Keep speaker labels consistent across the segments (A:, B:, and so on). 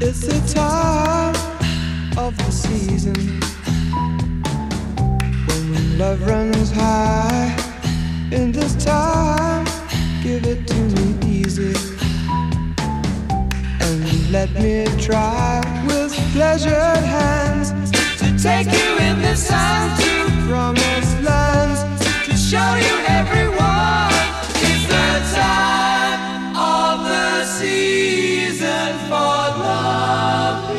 A: It's the time of the season when love runs high. In this time, give it to me easy and let me try with pleasured hands to take you in the sun to promised lands, to show you everyone. It's the time of the season for loving.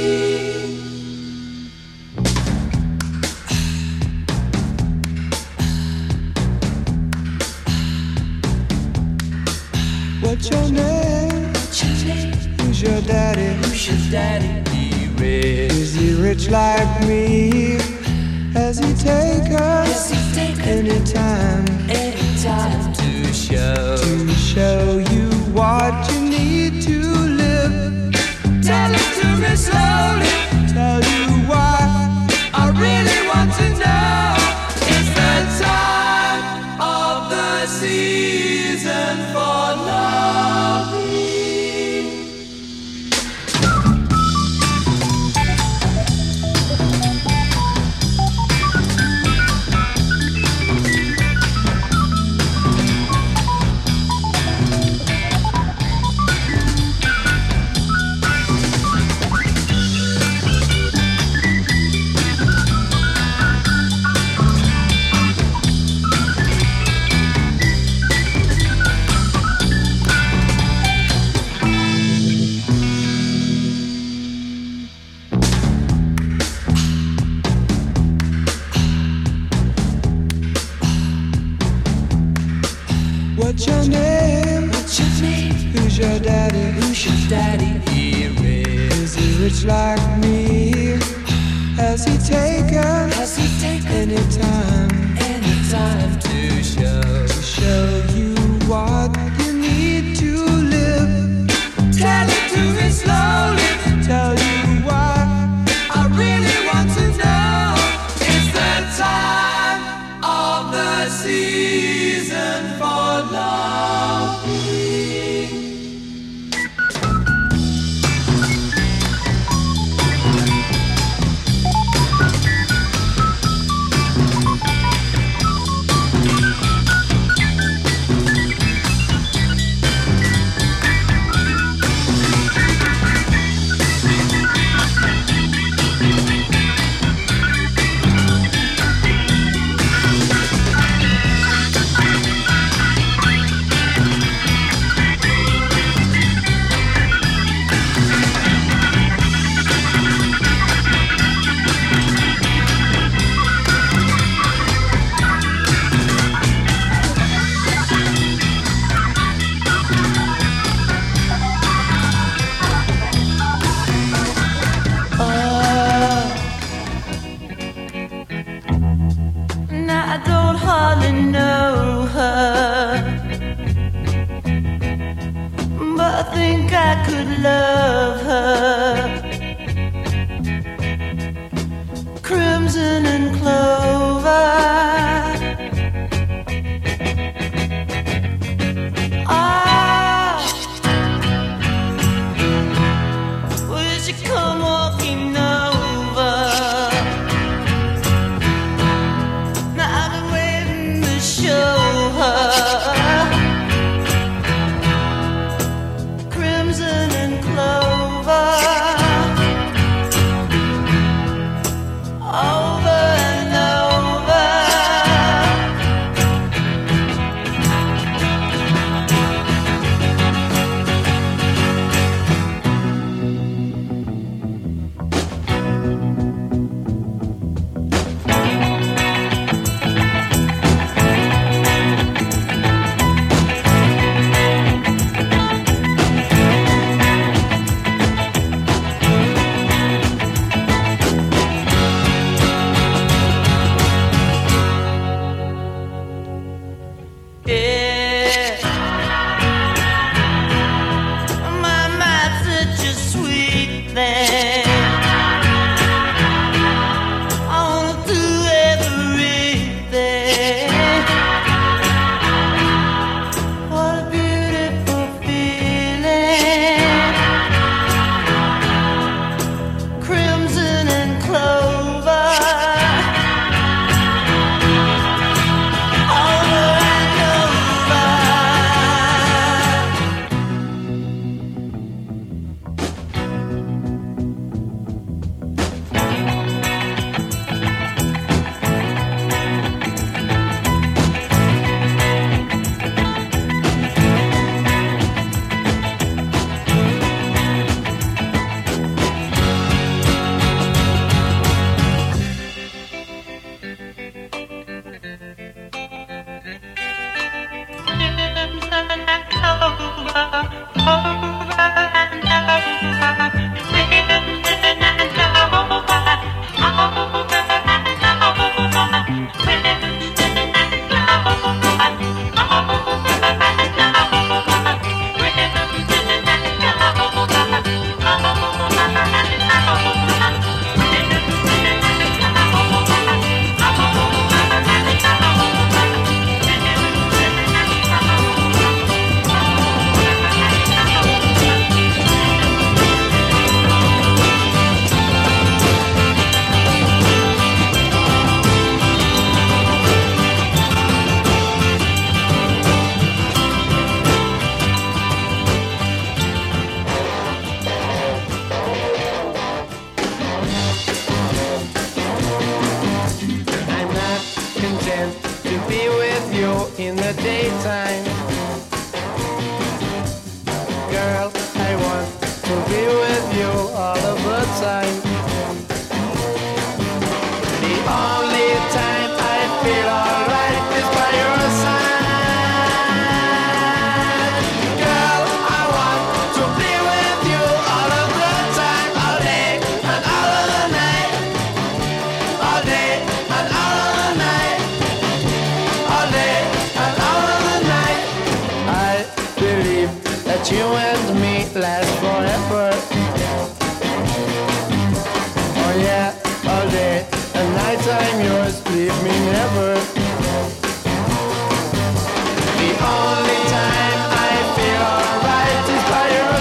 A: What's your name? Who's your daddy?
B: Who's your daddy? He rich.
A: Is he rich like me? Has he take us anytime
B: to
A: show you what you need to live? Tell it to me slowly. Tell you why I really want to know. It's the time of the season for loving. What's your name?
B: What's your name?
A: Who's your daddy?
B: Who's your daddy? He rich.
A: Is he rich like me? Has he taken anytime
B: to
A: show you what you need to live? Tell it to me slowly. Tell you why I really want to know. It's the time of the season for loving.
C: I don't hardly know her, but I think I could love her. Crimson and clover, will she come walking over? Show her crimson and clover, over and over.
D: to be with you in the daytime. Girl, I want to be with you all of the time. The only time I feel alright is by your side. Girl, I want to be with you all of the time, all day and all of the night. All day and all of the night. All day and all of the night. I believe that you and me last forever. Oh yeah, all day and night I'm yours, leave me never. The only time I feel alright is by your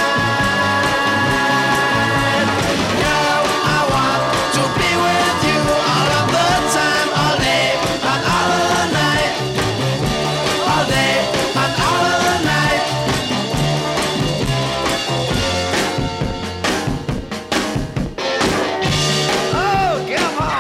D: side. Girl, I want to be with you all of the time, all day and all of the night. All day and all of the night. Oh, come on!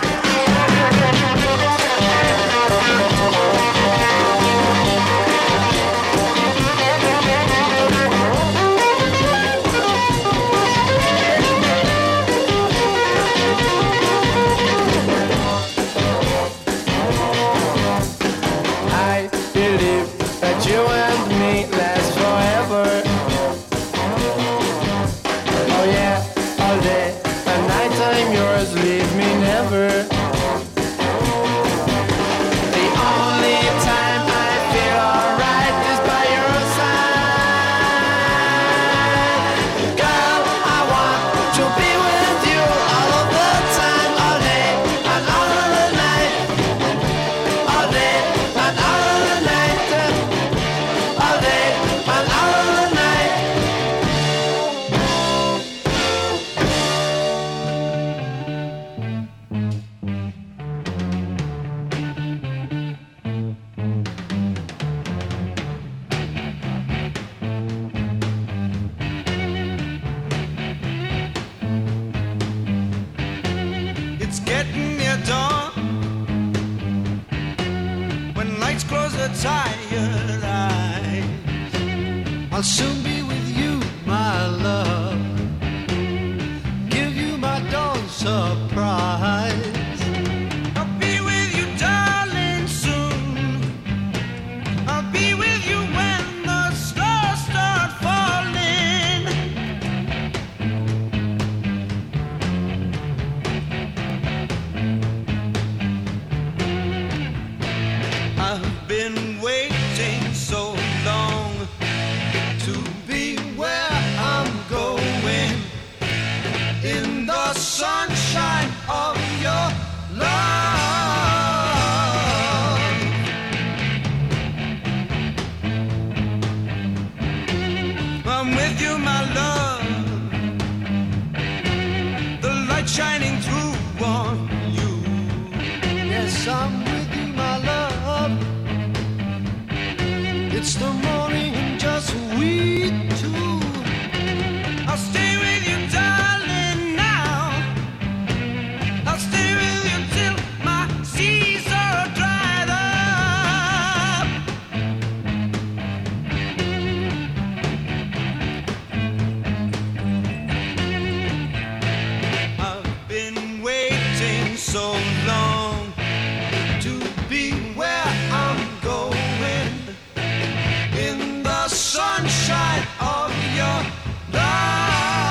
D: I believe that you and me last forever. Oh yeah, all day and night I'm yours, leave me never. The only time I feel alright is by your side. Girl, I want to be with you all of the time, all day and all of the night. All day and all of the night. All day and all of the night.
A: It's getting near dawn. When lights close the tired eyes, I'll soon be with you, my love. Give you my dawn surprise. I'll be with you, darling, soon. I'll be with you when the stars start falling. I've been waiting so long to be where I'm going, in the sunshine of your love. I'm with you, my love, the light shining through on you. Yes, I'm with you, my love. It's the morning and just we two. I'll stay with you, darling, now. I'll stay with you till my seas are dried up. I've been waiting so long to be where I'm going, in the sunshine of your love.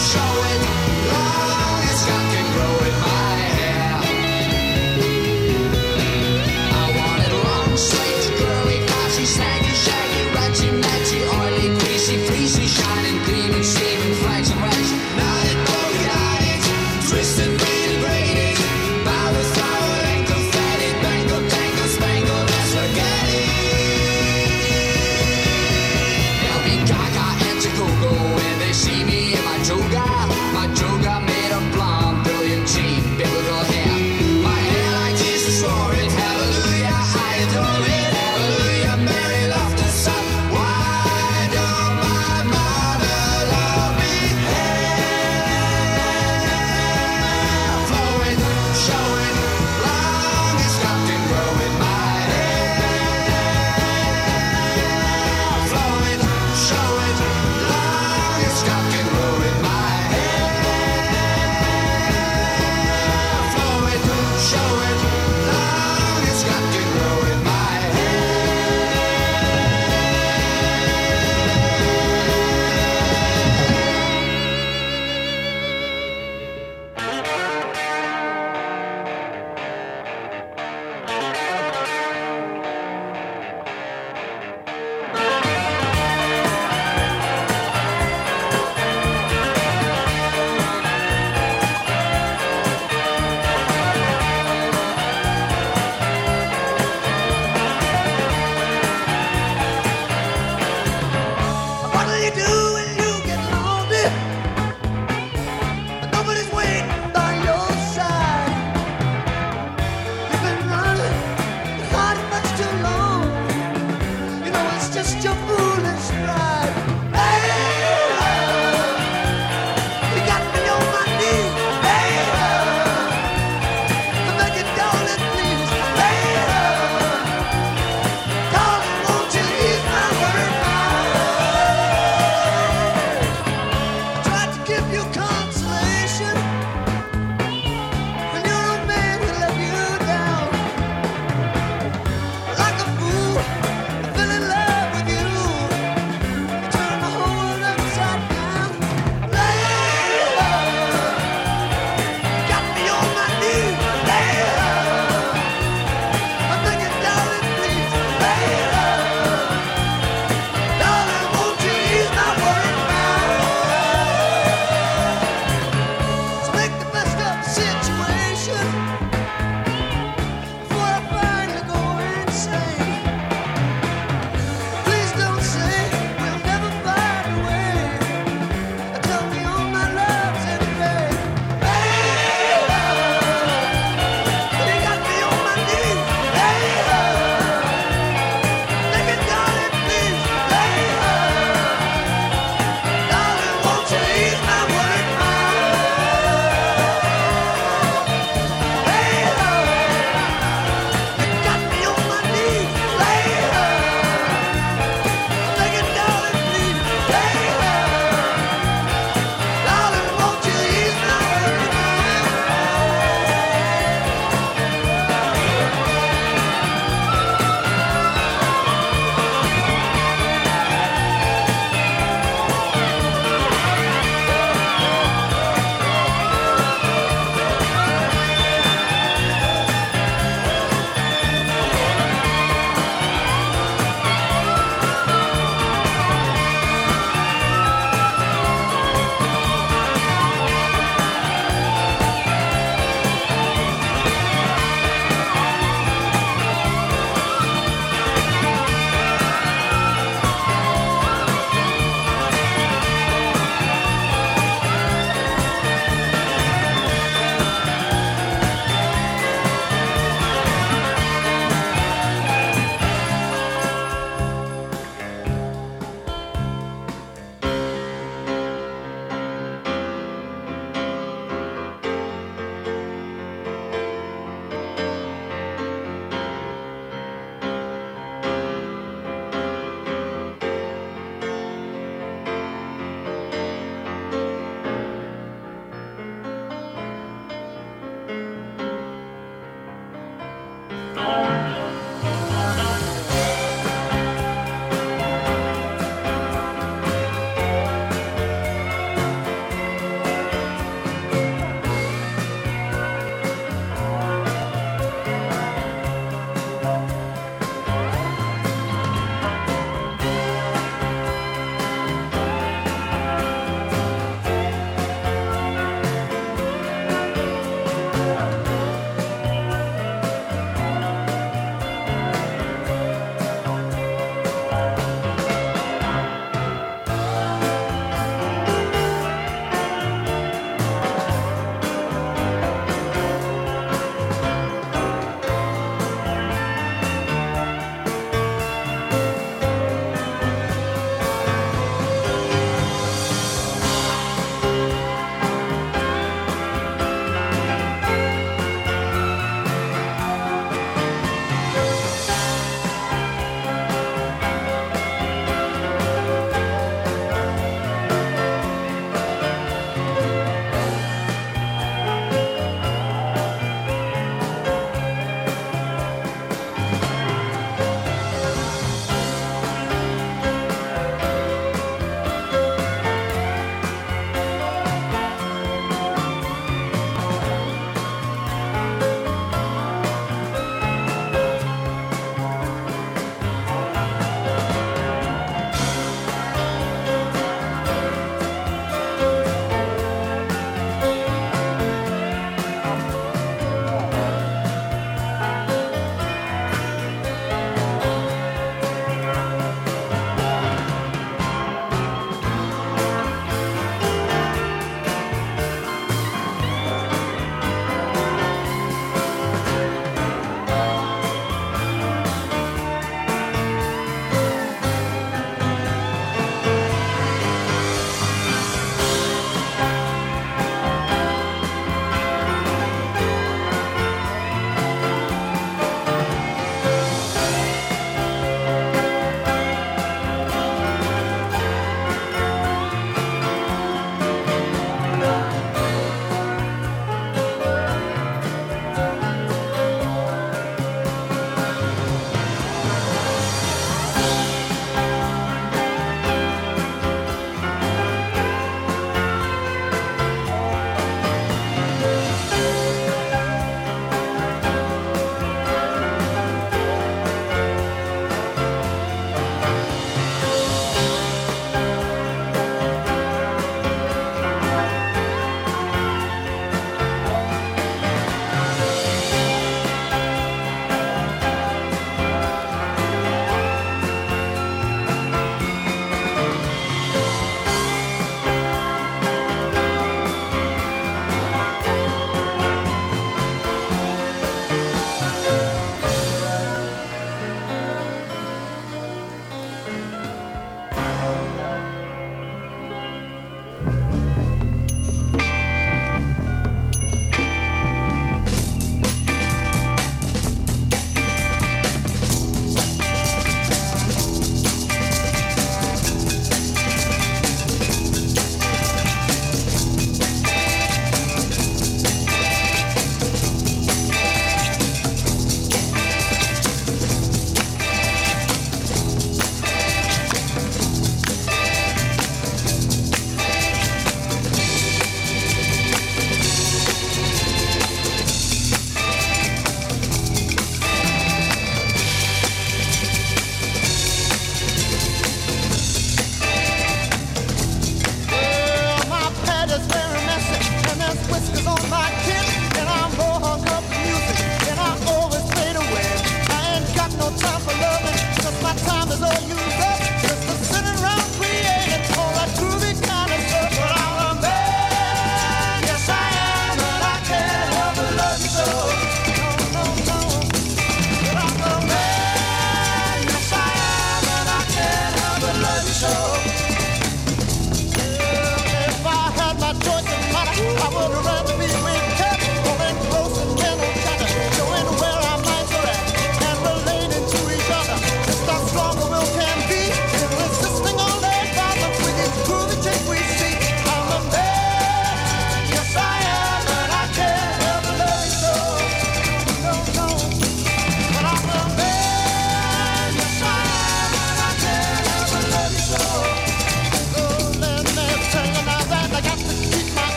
D: show it. Long as God can grow in my hair. I want it long, straight, curly, flashy, snaggy, shaggy, ratchy, matchy, oily, greasy, fleecy, shining, gleaming, steaming, flags and rags. Knotted, polka-dotted, twisted, braided, braided, powder, flowered, ankle, fatted, bangled, tangled, spangled, and spaghetti. They'll be gaga and go when they see me in my toga.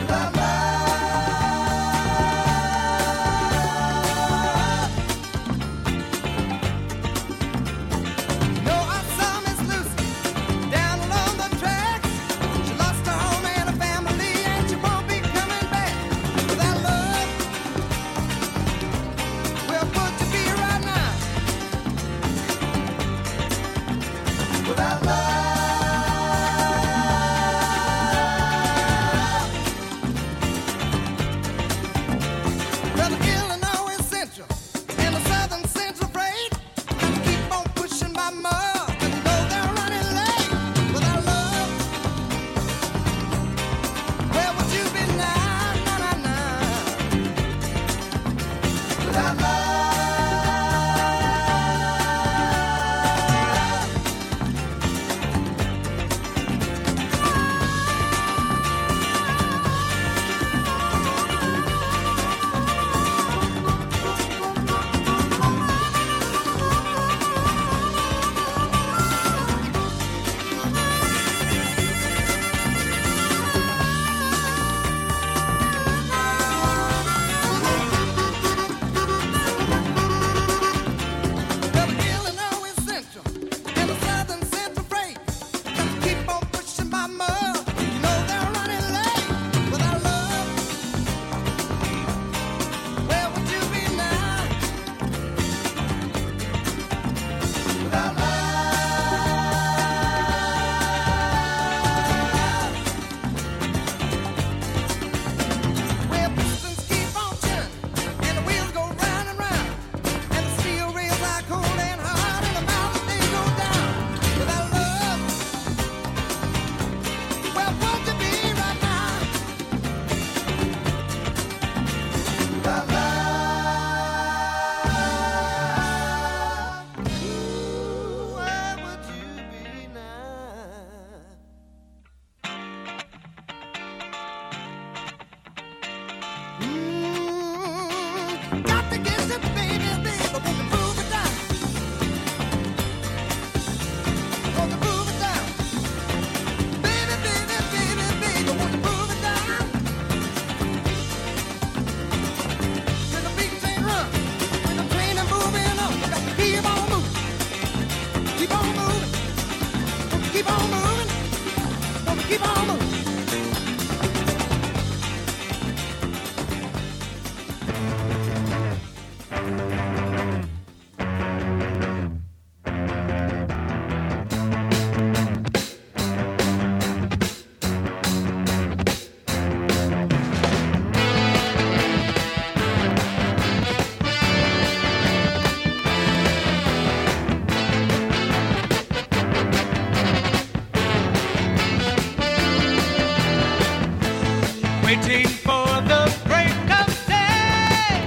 A: Waiting for the break of day,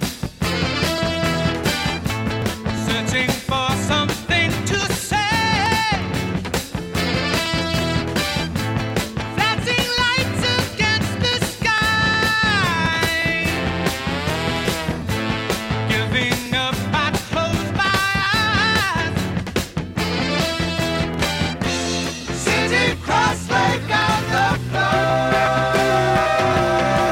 A: searching for something to say, flashing lights against the sky, giving up, I close my eyes, sitting cross-legged on the floor.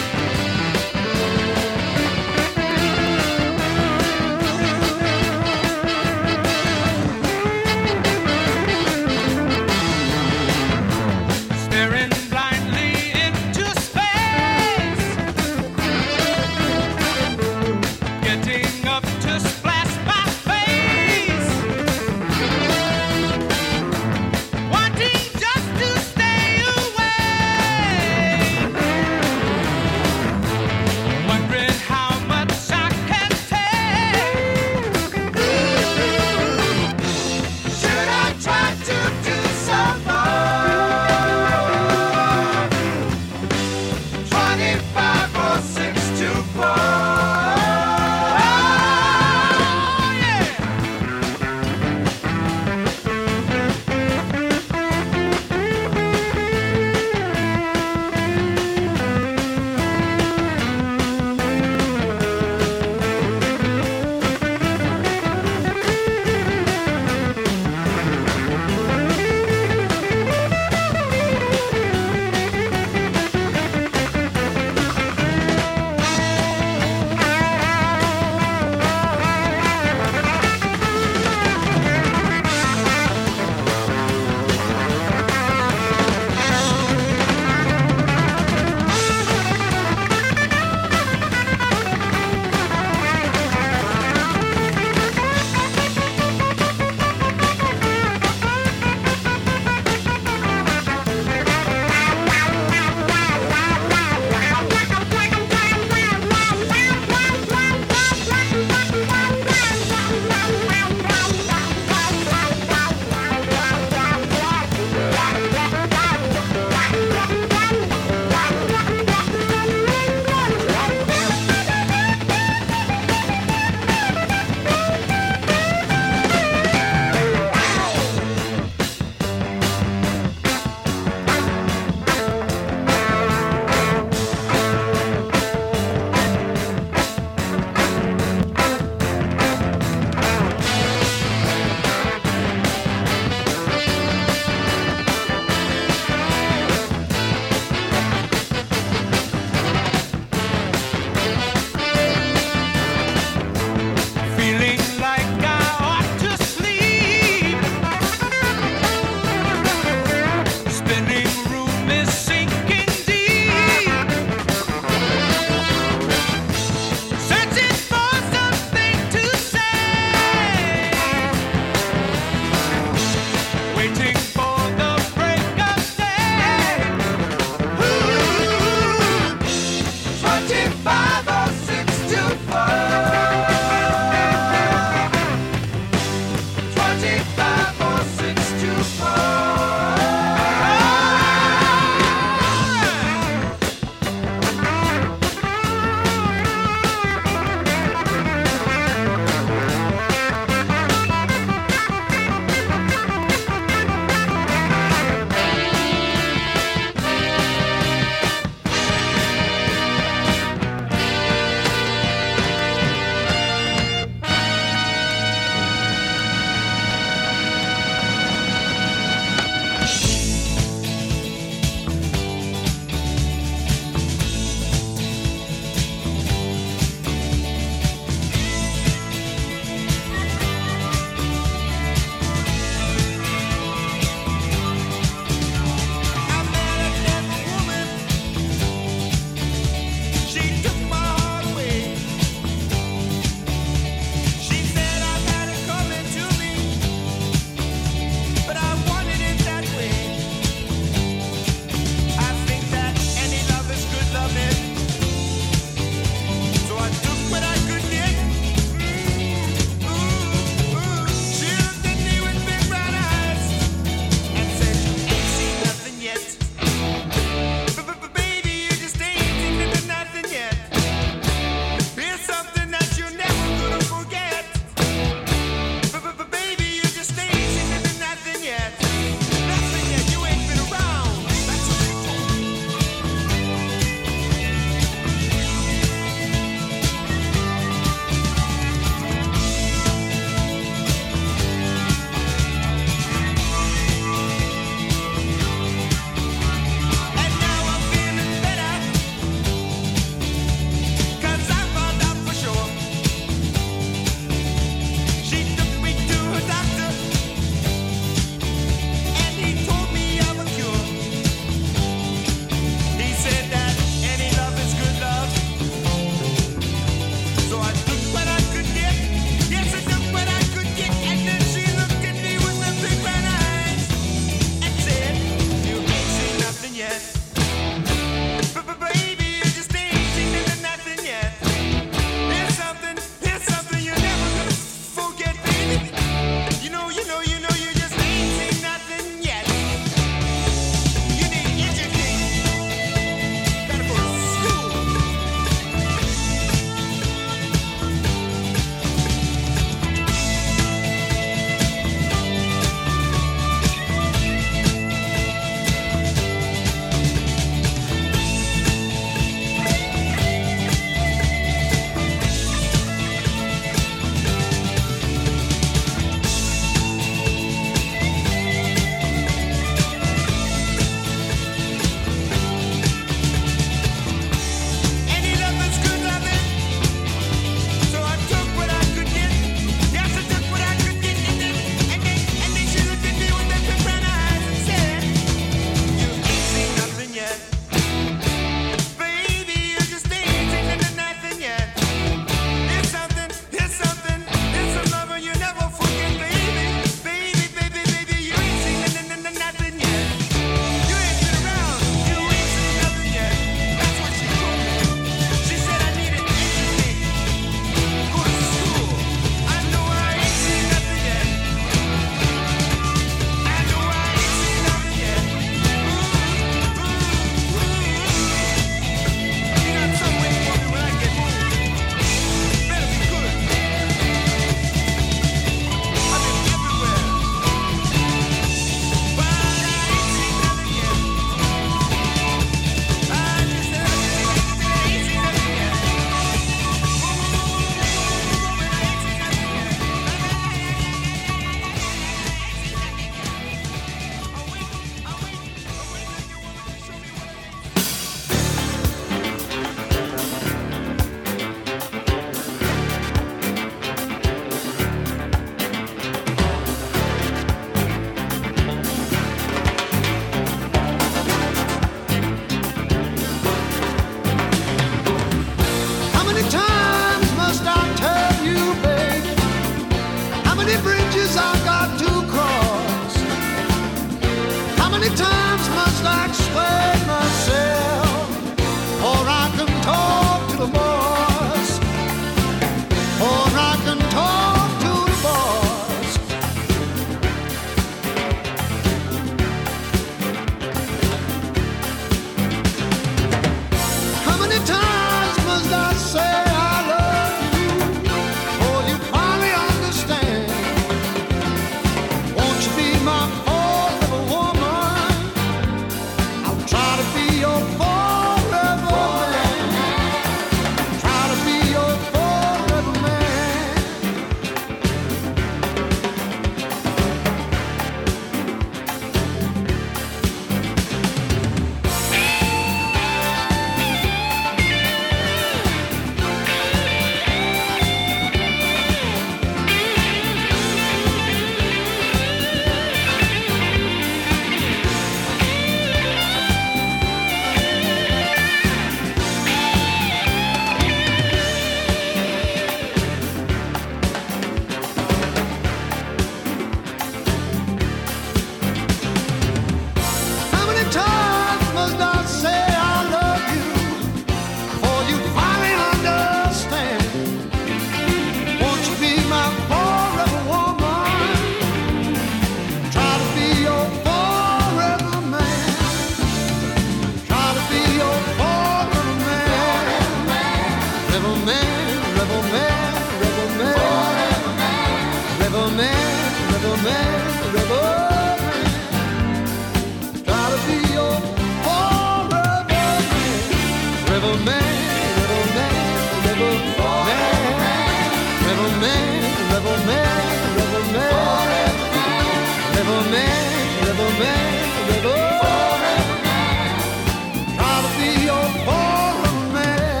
A: man, riverman. Try to be your forever man. Riverman, riverman, riverman. Riverman, riverman, riverman. Riverman, riverman, riverman. Try to be your forever man.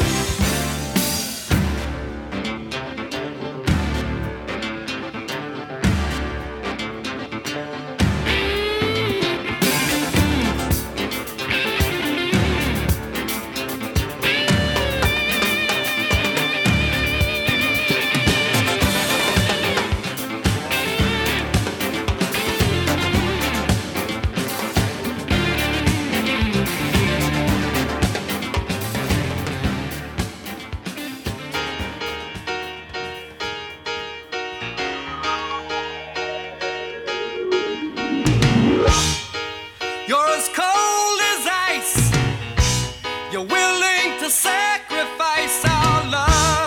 E: You're as cold as ice. You're willing to sacrifice our love.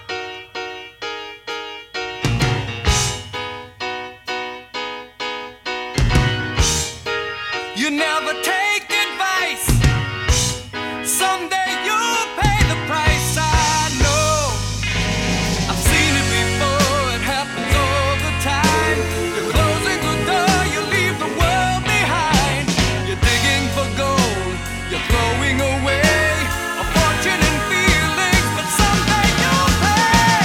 E: You never take advice. Someday you'll pay the price. I know. I've seen it before. It happens all the time. You're closing the door. You leave the world behind. You're digging for gold. You're throwing away a fortune and feelings, but someday you'll pay.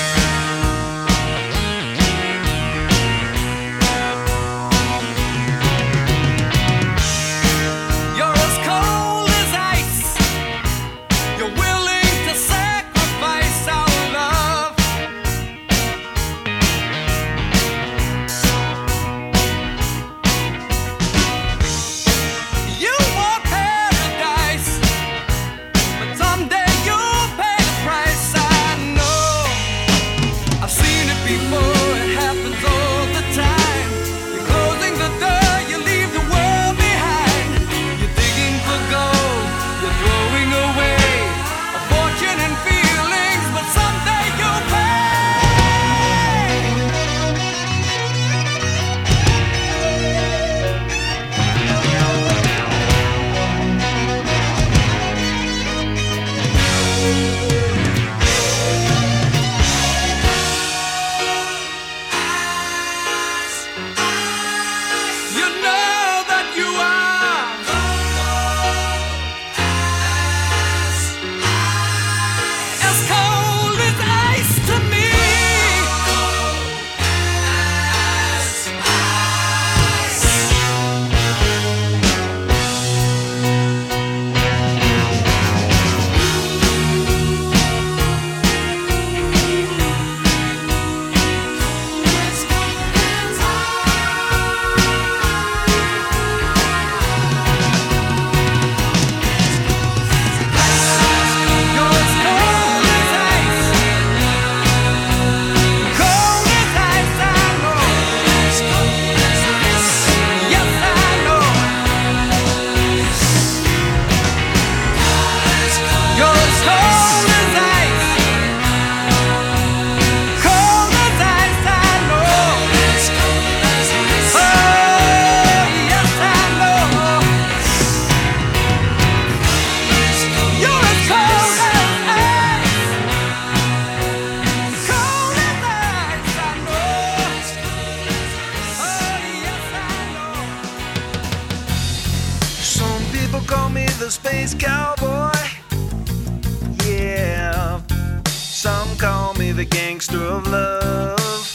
E: You're as cold as ice. You're willing to sacrifice our love. You want paradise, but someday you'll pay the price. I know. I've seen it before. It happens all the time. You're closing the door. You leave the world behind. You're digging for gold. You're throwing away a fortune and feelings, but someday you'll pay. You know that you are as cold as ice to me. You're as cold as ice. Cold as ice, I know. Yes, I know. You're as cold as ice. Cold as ice, I know. Oh, yes, I know. You're as cold as ice. Cold as ice, I know. Oh, yes, I know.
D: Some people call me the space cowboy. Yeah. Some call me the gangster of love.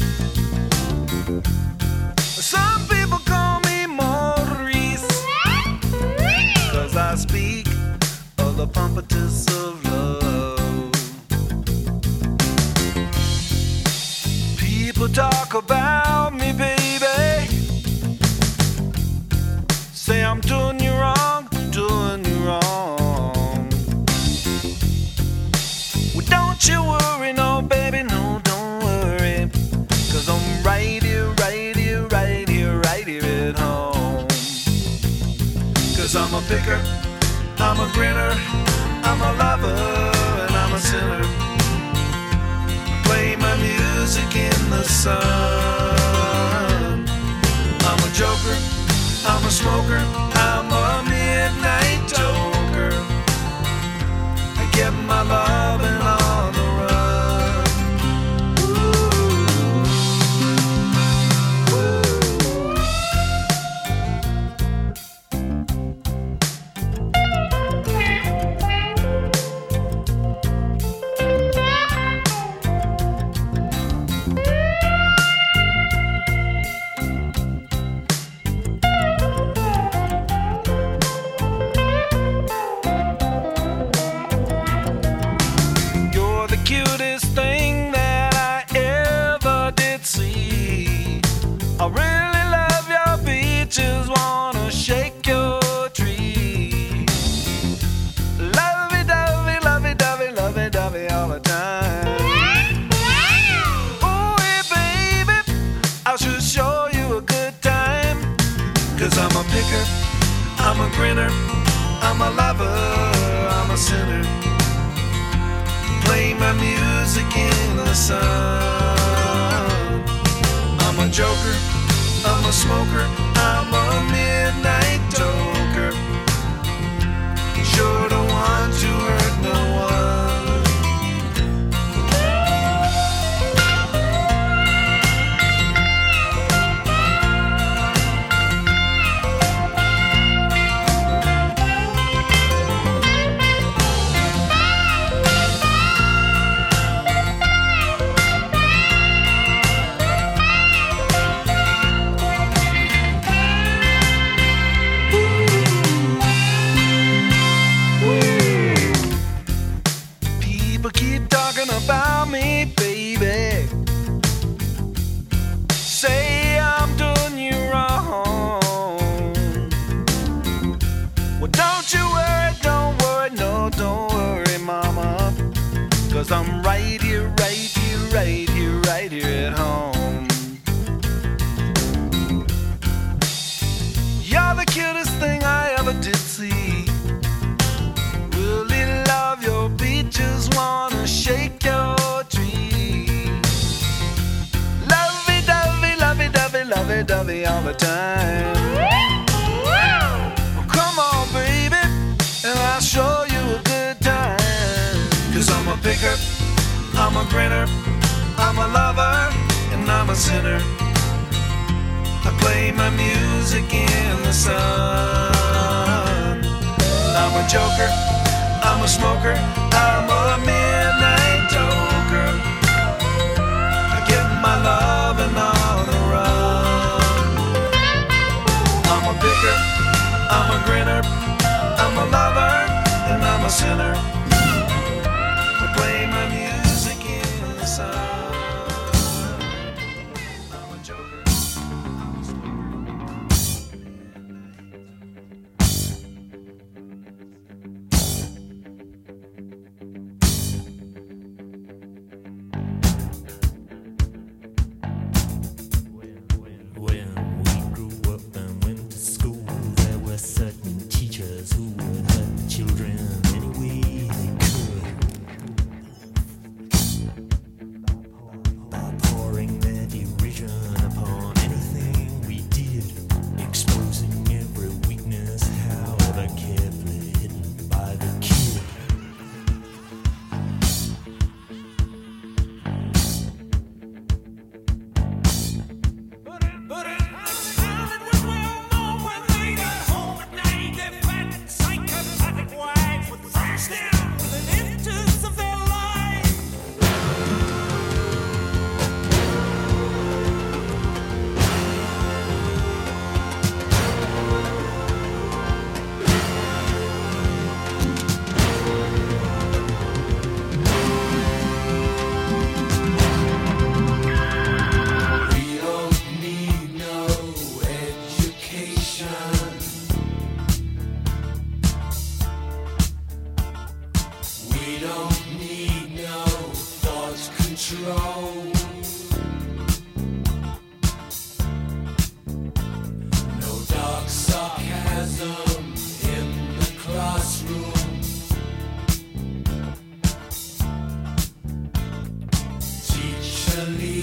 D: Some people call me Maurice, 'cause I speak of the pompatus of love. People talk about me, baby. Say I'm doing you wrong, doing you wrong. Well, don't you worry, no, baby, no, don't worry. 'Cause I'm right here, right here, right here, right here at home. 'Cause I'm a picker, I'm a grinner, I'm a lover, and I'm a sinner. Play my music in the sun. I'm a smoker, I'm a midnight toker. I get my loving on the run. You're the cutest thing that I ever did see. I really love your beaches, wanna shake your tree. Lovey-dovey, lovey-dovey, lovey-dovey all the time. Ooh, hey, baby, I should show you a good time. 'Cause I'm a picker, I'm a grinner, I'm a lover, I'm a sinner. Play my music in the sun. I'm a joker, I'm a smoker, I'm a midnight toker. Sure don't want to hurt no one. People keep talking about me, baby. Say I'm doing you wrong. Well, don't you worry, no, don't worry, mama. 'Cause I'm right here, right here, right here, right here at home. You're the cutest thing I ever did see. Really love your beaches, wanna shake your tree. Lovey-dovey, lovey-dovey, lovey-dovey all the time. Well, come on, baby, and I'll show you a good time. 'Cause I'm a picker, I'm a grinner, I'm a lover, and I'm a sinner. I play my music in the sun. I'm a joker, I'm a smoker, I'm a midnight toker. I get my loving on the run. I'm a picker, I'm a grinner, I'm a lover, and I'm a sinner. I play my music in the sun. I'm a joker, I'm a smoker.
F: When we grew up and went to school, there were certain teachers who would hurt children any way they could. By pouring their derision upon anything we did, exposing every weakness, however carefully hidden by the kid.
E: But it sounded was well known when they got home at night. Their fat, psychopathic wives would thrash them within inches of their life.
B: We don't need no education. We don't need no thought control. No dark sarcasm in the classroom. Teacher leaves